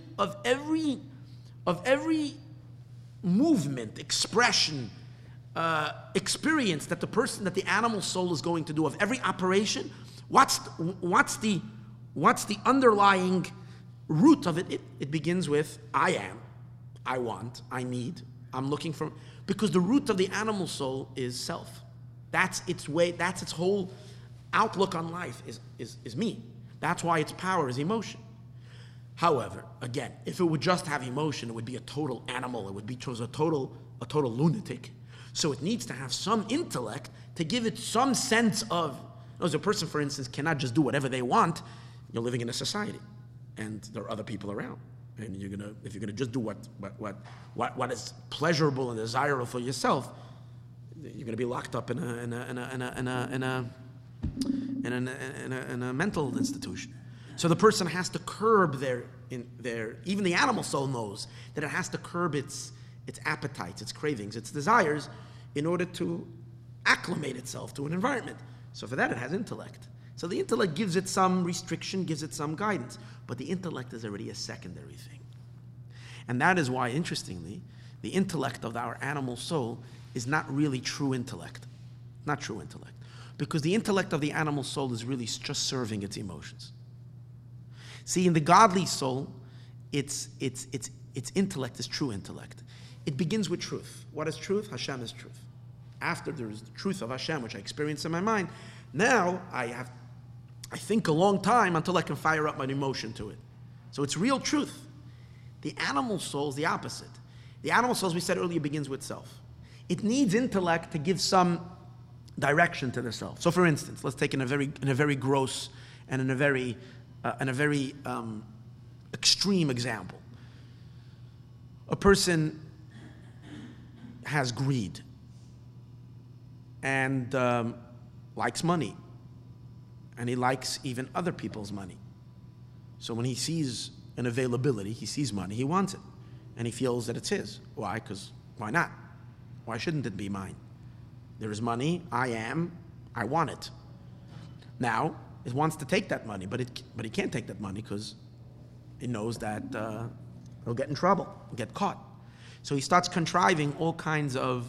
movement, expression, experience that the animal soul is going to do, of every operation, what's the underlying root of it? It begins with I am, I want, I need, I'm looking for, because the root of the animal soul is self. That's its way, that's its whole outlook on life is me. That's why its power is emotion. However, again, if it would just have emotion, it would be a total animal. It would be a total lunatic. So it needs to have some intellect to give it some sense of. As a person, for instance, cannot just do whatever they want. You're living in a society, and there are other people around, and if you're gonna just do what is pleasurable and desirable for yourself, you're gonna be locked up in a mental institution. So the person has to curb even the animal soul knows that it has to curb its appetites, its cravings, its desires in order to acclimate itself to an environment. So for that it has intellect. So the intellect gives it some restriction, gives it some guidance, but the intellect is already a secondary thing. And that is why, interestingly, the intellect of our animal soul is not really true intellect. Not true intellect. Because the intellect of the animal soul is really just serving its emotions. See, in the godly soul, its intellect is true intellect. It begins with truth. What is truth? Hashem is truth. After there is the truth of Hashem, which I experience in my mind, now I think a long time until I can fire up my emotion to it. So it's real truth. The animal soul is the opposite. The animal soul, as we said earlier, begins with self. It needs intellect to give some direction to the self. So, for instance, let's take in a very gross and in a very extreme example. A person has greed and likes money, and he likes even other people's money. So when he sees an availability, he sees money, he wants it, and he feels that it's his. Why? Because why not? Why shouldn't it be mine? There is money, I want it. Now, it wants to take that money, but he can't take that money because he knows that he'll get in trouble, get caught. So he starts contriving all kinds of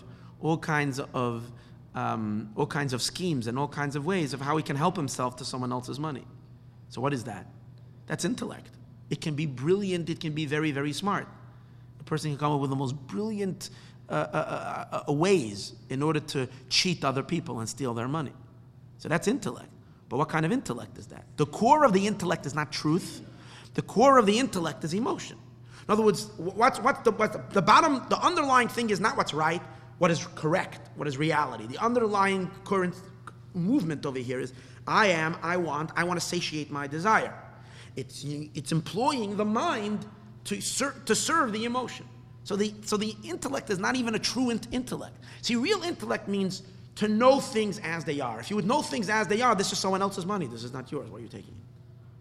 schemes and all kinds of ways of how he can help himself to someone else's money. So what is that? That's intellect. It can be brilliant. It can be very, very smart. A person can come up with the most brilliant ways in order to cheat other people and steal their money. So that's intellect. But what kind of intellect is that? The core of the intellect is not truth. The core of the intellect is emotion. In other words, what's the bottom, the underlying thing is not what's right, what is correct, what is reality. The underlying current movement over here is I want to satiate my desire. It's employing the mind to serve the emotion. So the intellect is not even a true intellect. See, real intellect means to know things as they are. If you would know things as they are, this is someone else's money. This is not yours. Why are you taking it?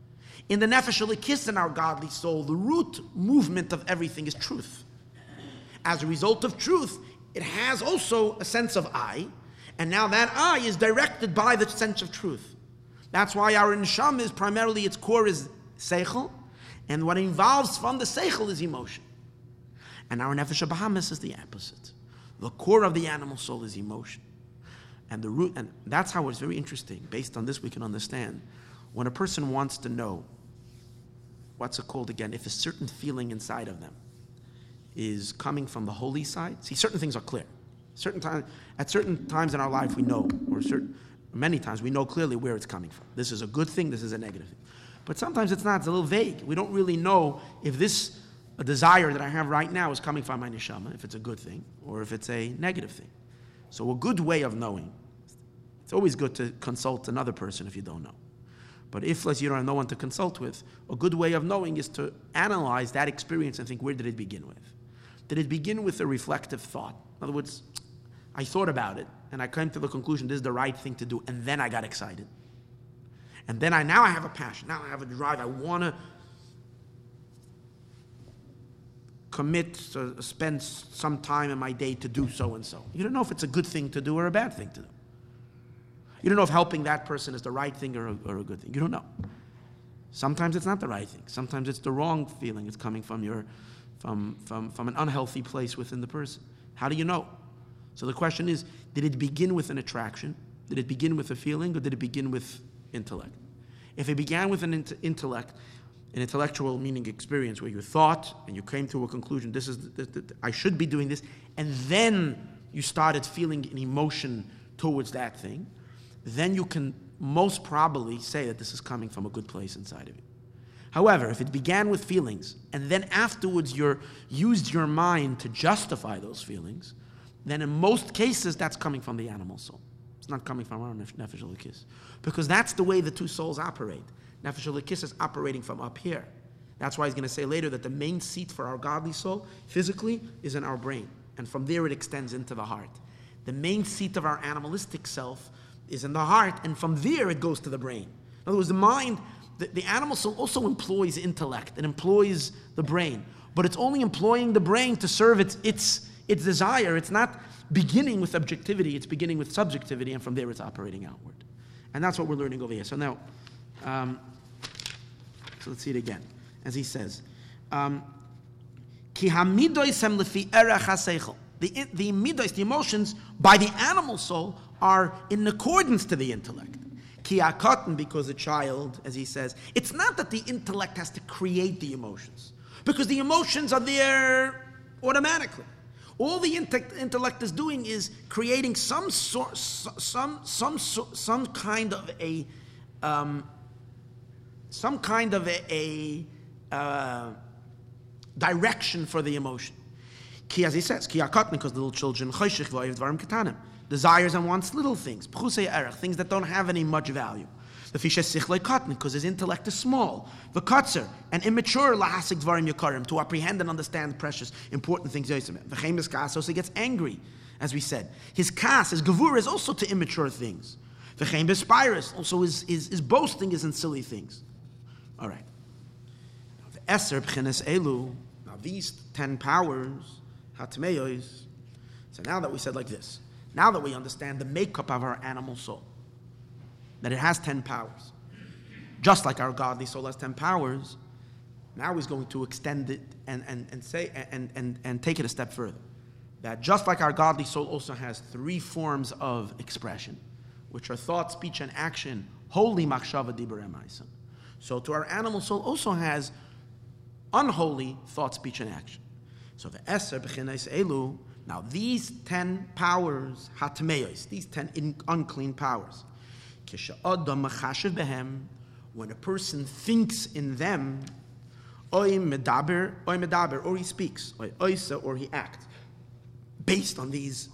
In the Nefesh Elikis, in our godly soul, the root movement of everything is truth. As a result of truth, it has also a sense of I, and now that I is directed by the sense of truth. That's why our neshama is primarily, its core is seichel, and what involves from the seichel is emotion. And our Nefesh Bahamis is the opposite. The core of the animal soul is emotion. And the root, and that's how it's very interesting. Based on this, we can understand when a person wants to know, what's it called again, if a certain feeling inside of them is coming from the holy side. See, certain things are clear. At certain times in our life, we know, many times we know clearly where it's coming from. This is a good thing, this is a negative thing. But sometimes it's not, it's a little vague. We don't really know if this a desire that I have right now is coming from my neshama, if it's a good thing, or if it's a negative thing. So a good way of knowing, it's always good to consult another person if you don't know. But if you don't have no one to consult with, a good way of knowing is to analyze that experience and think, where did it begin with? Did it begin with a reflective thought? In other words, I thought about it, and I came to the conclusion this is the right thing to do, and then I got excited. And then now I have a passion, now I have a drive, I want to spend some time in my day to do so and so. You don't know if it's a good thing to do or a bad thing to do. You don't know if helping that person is the right thing or a good thing. You don't know. Sometimes it's not the right thing. Sometimes it's the wrong feeling. It's coming from an unhealthy place within the person. How do you know? So the question is, did it begin with an attraction? Did it begin with a feeling, or did it begin with intellect? If it began with an intellect, an intellectual meaning experience where you thought and you came to a conclusion, I should be doing this, and then you started feeling an emotion towards that thing, then you can most probably say that this is coming from a good place inside of you. However, if it began with feelings, and then afterwards you used your mind to justify those feelings, then in most cases that's coming from the animal soul. It's not coming from our Nefesh Elikis. Because that's the way the two souls operate. Nefesh Elikis is operating from up here. That's why he's going to say later that the main seat for our godly soul, physically, is in our brain. And from there it extends into the heart. The main seat of our animalistic self is in the heart, and from there it goes to the brain. In other words, the mind, the animal soul also employs intellect. It employs the brain. But it's only employing the brain to serve its desire. It's not beginning with objectivity, it's beginning with subjectivity, and from there it's operating outward. And that's what we're learning over here. So now, so let's see it again. As he says, Ki hamidos hem lefi erech haseichel. The midos, the emotions, by the animal soul, are in accordance to the intellect. Ki hakotan, because the child, as he says, it's not that the intellect has to create the emotions, because the emotions are there automatically. All the intellect is doing is creating some kind of a direction for the emotion. Ki, as he says, ki akatn, because little children choshech v'oyev dvarim ketanim, desires and wants little things, pchusei erech, things that don't have any much value. The fish is sichlei katn, because his intellect is small. The katzer, and immature lahasik dvarim yakarim, to apprehend and understand precious, important things. The chemis kas also gets angry, as we said. His kas, his gevura, is also to immature things. The chemis spirus, also his boasting is in silly things. All right. The eser b'chines elu. Now these 10 powers, hatmeyos. So now that we said like this, now that we understand the makeup of our animal soul, that it has 10 powers, just like our godly soul has 10 powers, now he's going to extend it and take it a step further. That just like our godly soul also has 3 forms of expression, which are thought, speech, and action, holy machshava dibur emaisa. So to our animal soul also has unholy thought, speech, and action. So the eser b'chines elu. Now these 10 powers, hatmeyos, these 10 unclean powers, when a person thinks in them, or he speaks, or he acts, based on these,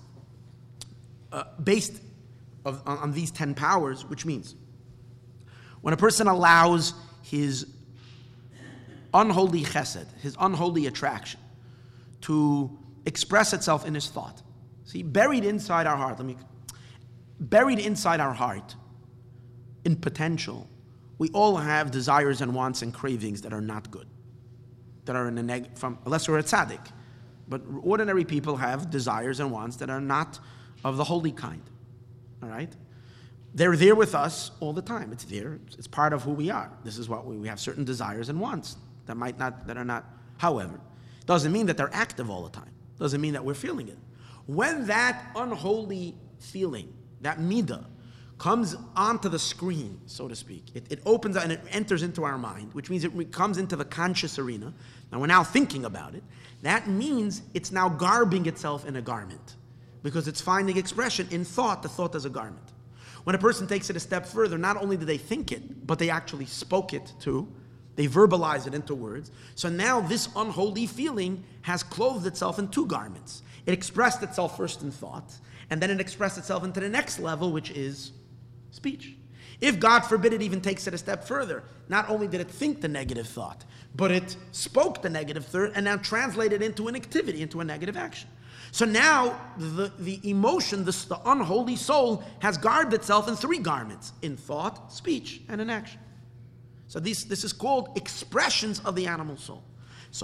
on these 10 powers, which means when a person allows his unholy chesed, his unholy attraction, to express itself in his thought. See, buried inside our heart in potential, we all have desires and wants and cravings that are not good, that are in a unless we're a tzaddik. But ordinary people have desires and wants that are not of the holy kind. All right? They're there with us all the time. It's there. It's part of who we are. This is what we have certain desires and wants that are not. However, doesn't mean that they're active all the time. Doesn't mean that we're feeling it. When that unholy feeling, that midah, comes onto the screen, so to speak, it opens and it enters into our mind, which means it comes into the conscious arena. Now we're now thinking about it. That means it's now garbing itself in a garment, because it's finding expression in thought. The thought as a garment. When a person takes it a step further, not only do they think it, but they actually spoke it too. They verbalize it into words. So now this unholy feeling has clothed itself in two garments. It expressed itself first in thought, and then it expressed itself into the next level, which is speech. If, God forbid, it even takes it a step further, not only did it think the negative thought, but it spoke the negative thought and now translated into an activity, into a negative action. So now the emotion, the unholy soul, has garbed itself in three garments: in thought, speech, and in action. So this is called expressions of the animal soul. So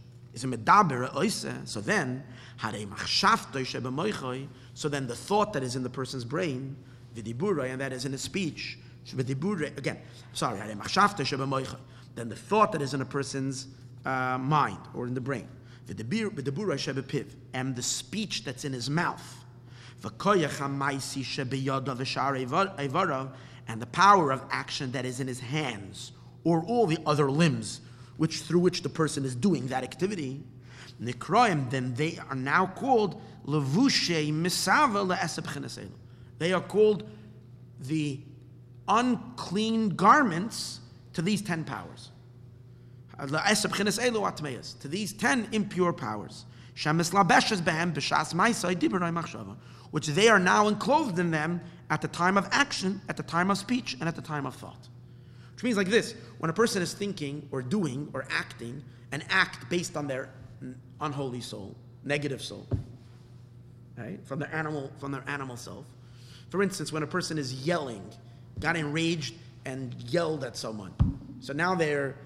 then the thought that is in the person's brain, and that is in his speech, then the thought that is in a person's mind or in the brain, and the speech that's in his mouth, and the power of action that is in his hands or all the other limbs through which the person is doing that activity, then they are now called levushe misava le'eseb chineselu. They are called the unclean garments to these 10 powers. To these 10 impure powers, which they are now enclosed in them at the time of action, at the time of speech, and at the time of thought. Which means like this: when a person is thinking or doing or acting, and act based on their unholy soul, negative soul, right? From their animal self. For instance, when a person is yelling, got enraged and yelled at someone, so now their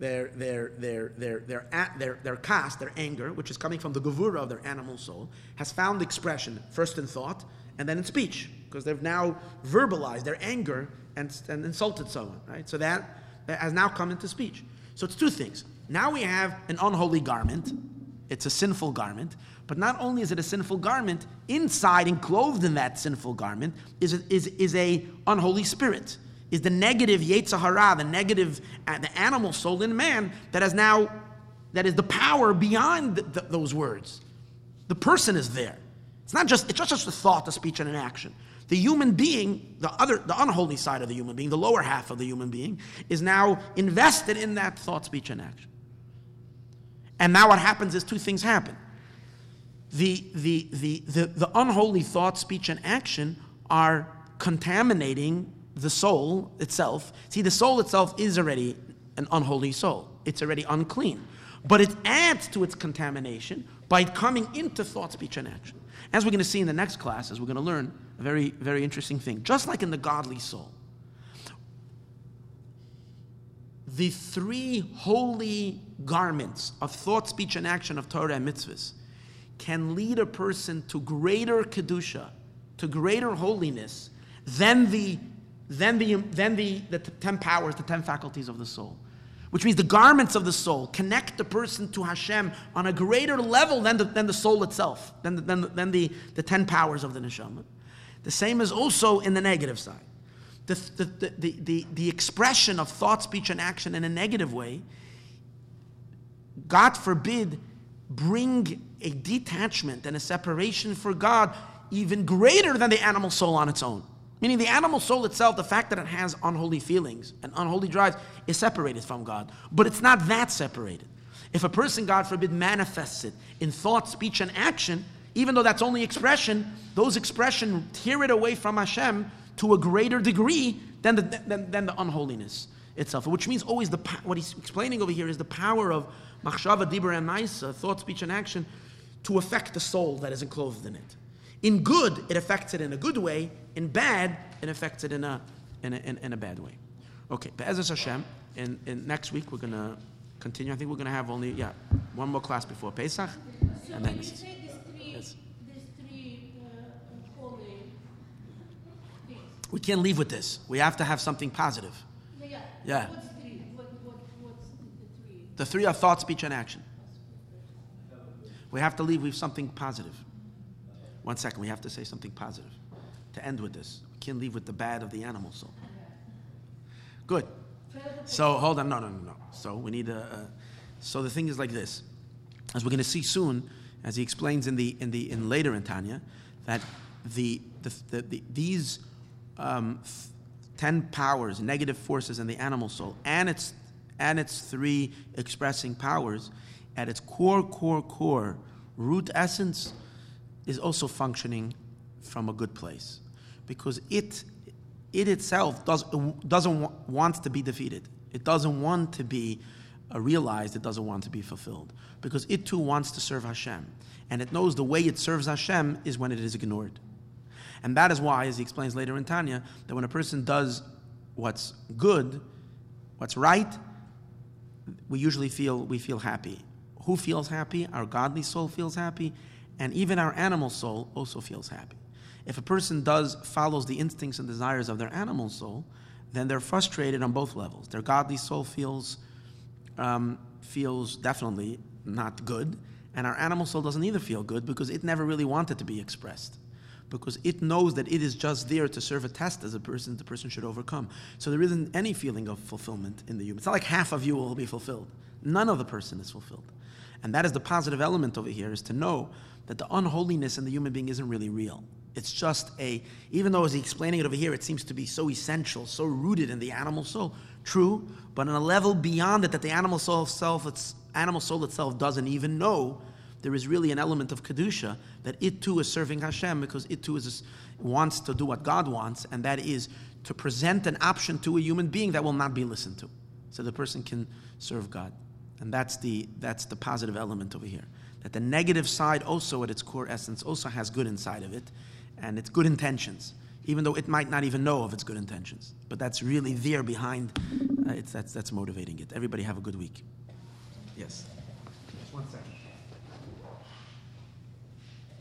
cast, their anger, which is coming from the gevura of their animal soul, has found expression first in thought and then in speech, because they've now verbalized their anger and insulted someone, right? So that has now come into speech. So it's two things. Now we have an unholy garment. It's a sinful garment. But not only is it a sinful garment, inside and clothed in that sinful garment is a unholy spirit. Is the negative Yetzer Hara, the negative, the animal soul in man that is the power beyond those words. The person is there. It's not just a thought, a speech, and an action. The human being, the unholy side of the human being, the lower half of the human being, is now invested in that thought, speech, and action. And now what happens is two things happen. The unholy thought, speech, and action are contaminating the soul itself. See, the soul itself is already an unholy soul. It's already unclean. But it adds to its contamination by coming into thought, speech, and action. As we're going to see in the next classes, we're going to learn a very, very interesting thing. Just like in the godly soul, the three holy garments of thought, speech, and action of Torah and mitzvahs can lead a person to greater kedusha, to greater holiness than the 10 powers, the 10 faculties of the soul. Which means the garments of the soul connect the person to Hashem on a greater level than the soul itself, than the 10 powers of the neshama. The same is also in the negative side. The expression of thought, speech, and action in a negative way, God forbid, bring a detachment and a separation for God even greater than the animal soul on its own. Meaning the animal soul itself, the fact that it has unholy feelings and unholy drives, is separated from God. But it's not that separated. If a person, God forbid, manifests it in thought, speech, and action, even though that's only expression, those expressions tear it away from Hashem to a greater degree than the unholiness itself. Which means always what he's explaining over here is the power of machshava, dibur, and ma'isa, thought, speech, and action, to affect the soul that is enclosed in it. In good, it affects it in a good way. In bad, it affects it in a bad way. Okay, Be'ezus Hashem, in next week we're going to continue. I think we're going to have only, one more class before Pesach. So And when then you say yes. these three holy things. We can't leave with this. We have to have something positive. Yeah. What's three? What's the three? The three are thought, speech, and action. We have to leave with something positive. 1 second, we have to say something positive to end with this. We can't leave with the bad of the animal soul. Good. So hold on, no. So we need so the thing is like this, as we're going to see soon, as he explains in later in Tanya, that these 10 powers, negative forces in the animal soul, and its three expressing powers, at its core root essence, is also functioning from a good place, because it itself doesn't want to be defeated. It doesn't want to be realized. It doesn't want to be fulfilled, because it too wants to serve Hashem, and it knows the way it serves Hashem is when it is ignored. And that is why, as he explains later in Tanya, that when a person does what's good, what's right, we feel happy. Who feels happy? Our godly soul feels happy, and even our animal soul also feels happy. If a person follows the instincts and desires of their animal soul, then they're frustrated on both levels. Their godly soul feels definitely not good, and our animal soul doesn't either feel good, because it never really wanted to be expressed, because it knows that it is just there to serve a test as the person should overcome. So there isn't any feeling of fulfillment in the human. It's not like half of you will be fulfilled. None of the person is fulfilled. And that is the positive element over here, is to know that the unholiness in the human being isn't really real. It's just even though as he's explaining it over here, it seems to be so essential, so rooted in the animal soul. True, but on a level beyond it, that the animal soul itself doesn't even know, there is really an element of Kedusha, that it too is serving Hashem, because it too wants to do what God wants, and that is to present an option to a human being that will not be listened to, so the person can serve God. And that's the positive element over here. That the negative side also, at its core essence, also has good inside of it, and it's good intentions, even though it might not even know of its good intentions. But that's really there behind. That's motivating it. Everybody have a good week. Yes. Just 1 second.